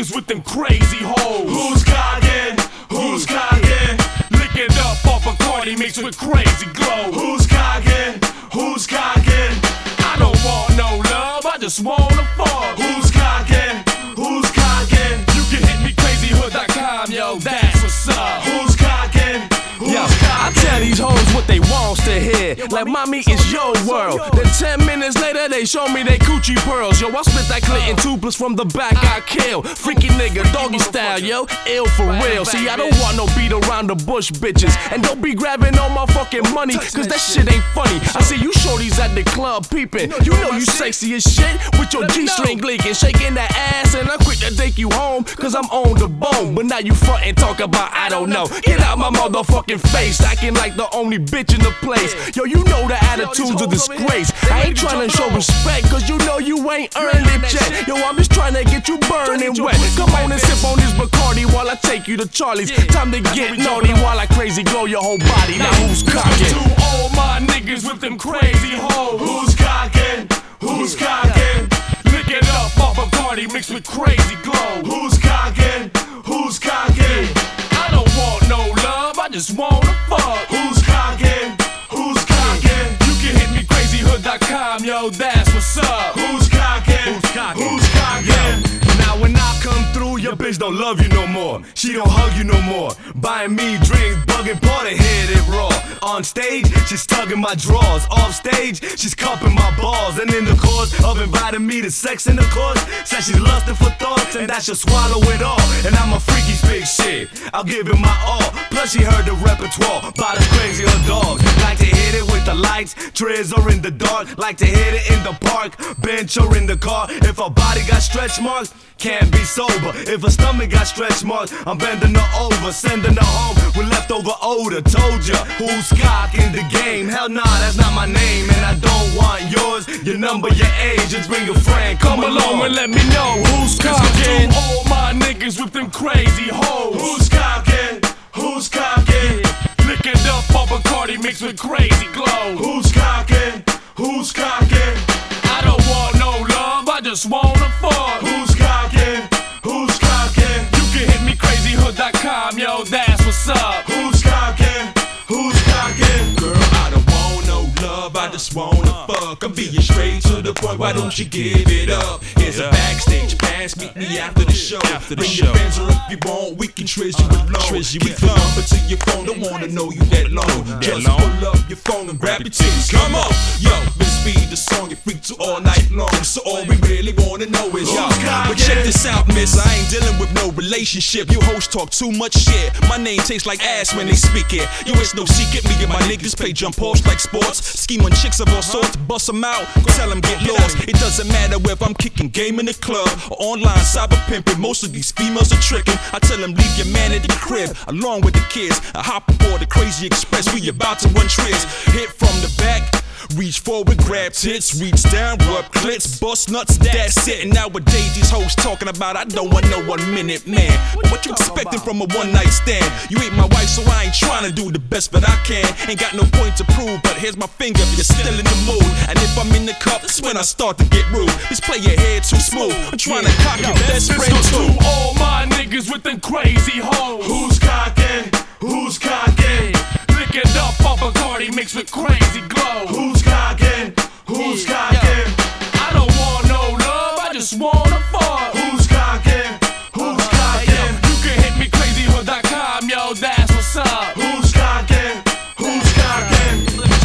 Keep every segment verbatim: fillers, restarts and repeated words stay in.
niggas with them crazy hoes. Who's cockin'? Who's cockin'? Licking up off a Cardi mixed with crazy glow. Who's cockin'? Who's cockin'? I don't want no love, I just wanna fuck. Who's cockin'? Who's cockin'? You can hit me crazy hood dot com, yo, that's what's up. Who's cockin'? Who's Yo, I cockin'? tell these hoes what they wants to hear. Like, mommy, it's your world. Then ten minutes later, they show me they coochie pearls. Yo, I split that clit in two plus from the back, I kill. Freaky nigga, doggy style, yo, ill for real. See, I don't want no beat around the bush, bitches. And don't be grabbing all my fucking money, cause that shit ain't funny. I see you shorties at the club peeping. You know you sexy as shit with your G-string leaking, shaking that ass, and I'm quick to take you home, cause I'm on the bone. But now you frontin' talk about I don't know. Get out my motherfucking face, acting like the only bitch in the place. Yo, you know the attitude's a disgrace. I ain't tryna show respect, cause you know you ain't earned it yet. Yo, I'm just tryna get you burning wet. Come on and sip on this Bacardi while I take you to Charlie's. Time to get naughty while I crazy glow your whole body. Now who's cockin'? To all my niggas with them crazy hoes. Who's cockin'? Who's cockin'? Licking up off a Cardi mixed with crazy glow. Who's cockin'? Who's cockin'? I don't want no love, I just wanna fuck. Who's cockin'? Who's cockin'? You can hit me crazy hood dot com, yo, that's what's up. Who's cockin'? Who's cockin'? Who's cockin'? Now when I come through, your bitch don't love you no more. She don't hug you no more. Buying me drinks, bugging party, hit it raw. On stage, she's tugging my drawers. Off stage, she's cupping my balls. And in the course of inviting me to sex in the course, says she's lusting for thoughts and that she'll swallow it all. And I'm a freaky big shit, I'll give it my all. Plus she heard the repertoire, about as crazy her dogs. Like to hit it with the lights, trees or in the dark. Like to hit it in the park, bench or in the car. If her body got stretch marks, can't be sober. If her stomach got stretch marks, I'm bending her over, sending her home with leftover odor. Told ya, who's cocking the game? Hell nah, that's not my name, and I don't want yours, your number, your age. Just bring a friend, come, Come along. along and let me know who's cockin'. To all my niggas with them crazy hoes. Who's cockin'? Who's cockin'? Licking up off a Cardi mixed with crazy glow. Who's cockin'? Who's cockin'? I don't want no love, I just wanna fuck. Who's cockin'? Who's cockin'? You can hit me crazy hood dot com, yo, that's what's up. Who's cockin'? Who's cockin'? Girl, I don't want no love, I just wanna fuck. I'm being straight to the point, why don't you give it up? Here's a backstage pass, meet me after the show. After the Bring show. your friends or if you want, we can triz you alone. Triz you Keep with the love. number to your phone, don't wanna know you that long. That Just long. pull up your phone and grab your titties, come on. Yo, been speed the song, you freak to all night long. So all we really wanna know is yo. But check this out, miss, I ain't dealing with no relationship. You hoes talk too much shit. My name tastes like ass when they speak it. Yo, it's no secret, me and my niggas play jump offs like sports. Scheme on chicks of all sorts, bust them out, go tell them get lost. It doesn't matter if I'm kicking game in the club or online cyber pimping. Most of these females are tricking. I tell them leave your man at the crib, along with the kids. I hop aboard the Crazy Express, we about to run triz. Hit from the back, reach forward, grab tits, reach down, rub clits, bust nuts, that's it. And nowadays these hoes talking about I don't want no one minute man. What you expecting from a one night stand? You ain't my wife, so I ain't trying to do the best that I can. Ain't got no point to prove, but here's my finger if you're still in the mood. And if I'm in the cup, that's when I start to get rude. Just play your head too smooth, I'm trying to cock your best This friend goes too. to all my niggas with them crazy hoes. Who's cockin'? Who's cockin'? Licking up off a Cardi mixed with crazy glow. Who's cockin'? Who's cockin'? I don't want no love, I just wanna fuck. Who's cockin'? Who's cockin'? You can hit me crazy hood dot com, yo, that's what's up. Who's cockin'? Who's cockin'?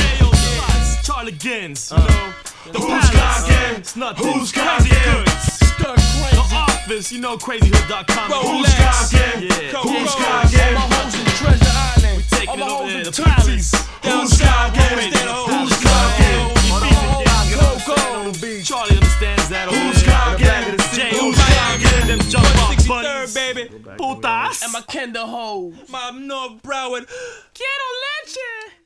Charlie Gins, you know. The Who's cockin'? It's nothing. Who's Crazy cockin'? goods. Stuck crazy. The office, you know, crazy hood dot com. Who's cockin'? Yeah. Who's All cockin'? my hoes in Treasure Island. We taking All my over hoes there, in the Tootsies. palace. Who's cockin'? Who's cockin'? Charlie understands that over Who's there. cockin'? J O Who's Miami, cockin'? them jump off sixty-third, bunnies. baby. Putas. And my Kendall hoes. My North Broward. Quiero leche.